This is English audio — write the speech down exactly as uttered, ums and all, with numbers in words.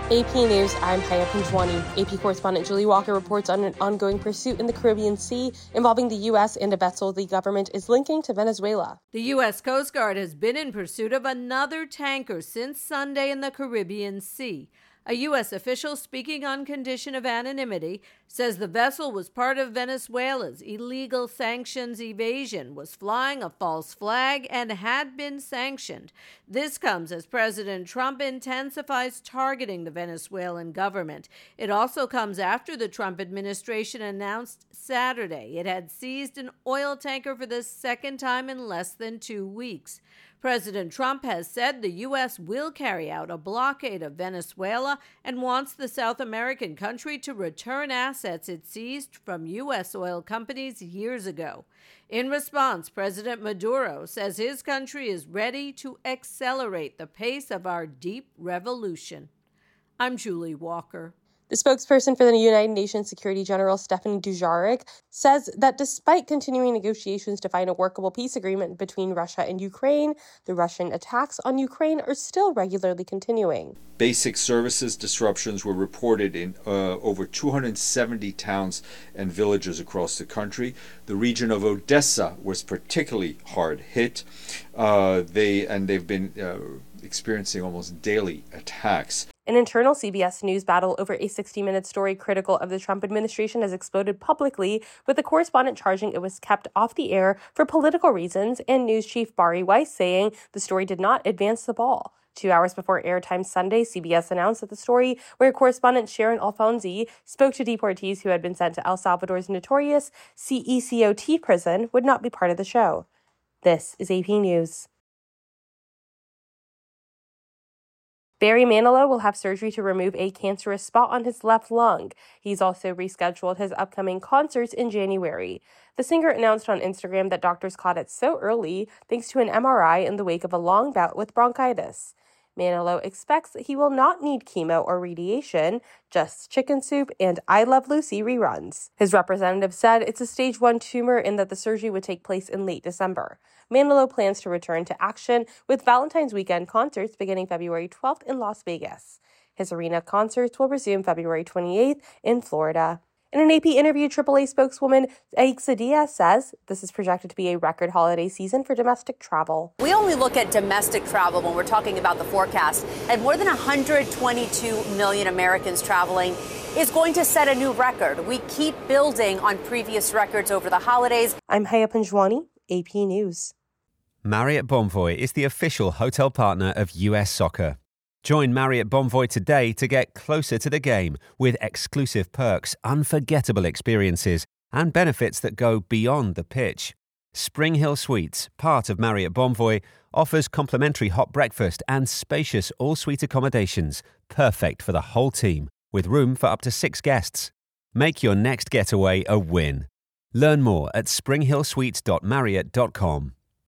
A P News, I'm Haya Panjwani. A P correspondent Julie Walker reports on an ongoing pursuit in the Caribbean Sea involving the U S and a vessel the government is linking to Venezuela. The U S Coast Guard has been in pursuit of another tanker since Sunday in the Caribbean Sea. A U S official speaking on condition of anonymity says the vessel was part of Venezuela's illegal sanctions evasion, was flying a false flag, and had been sanctioned. This comes as President Trump intensifies targeting the Venezuelan government. It also comes after the Trump administration announced Saturday it had seized an oil tanker for the second time in less than two weeks. President Trump has said the U S will carry out a blockade of Venezuela and wants the South American country to return assets it seized from U S oil companies years ago. In response, President Maduro says his country is ready to accelerate the pace of our deep revolution. I'm Julie Walker. The spokesperson for the United Nations Security General, Stephane Dujarric, says that despite continuing negotiations to find a workable peace agreement between Russia and Ukraine, the Russian attacks on Ukraine are still regularly continuing. Basic services disruptions were reported in uh, over two hundred seventy towns and villages across the country. The region of Odessa was particularly hard hit. Uh, they and they've been uh, experiencing almost daily attacks. An internal C B S News battle over a sixty-minute story critical of the Trump administration has exploded publicly, with the correspondent charging it was kept off the air for political reasons, and news chief Bari Weiss saying the story did not advance the ball. Two hours before airtime Sunday, C B S announced that the story, where correspondent Sharon Alfonsi spoke to deportees who had been sent to El Salvador's notorious C E C O T prison, would not be part of the show. This is A P News. Barry Manilow will have surgery to remove a cancerous spot on his left lung. He's also rescheduled his upcoming concerts in January. The singer announced on Instagram that doctors caught it so early thanks to an M R I in the wake of a long bout with bronchitis. Manilow expects that he will not need chemo or radiation, just Chicken Soup and I Love Lucy reruns. His representative said it's a stage one tumor and that the surgery would take place in late December. Manilow plans to return to action with Valentine's weekend concerts beginning February twelfth in Las Vegas. His arena concerts will resume February twenty-eighth in Florida. In an A P interview, triple A spokeswoman Aixa Diaz says this is projected to be a record holiday season for domestic travel. We only look at domestic travel when we're talking about the forecast, and more than one hundred twenty-two million Americans traveling is going to set a new record. We keep building on previous records over the holidays. I'm Haya Panjwani, A P News. Marriott Bonvoy is the official hotel partner of U S Soccer. Join Marriott Bonvoy today to get closer to the game with exclusive perks, unforgettable experiences, and benefits that go beyond the pitch. Spring Hill Suites, part of Marriott Bonvoy, offers complimentary hot breakfast and spacious all-suite accommodations, perfect for the whole team, with room for up to six guests. Make your next getaway a win. Learn more at spring hill suites dot marriott dot com.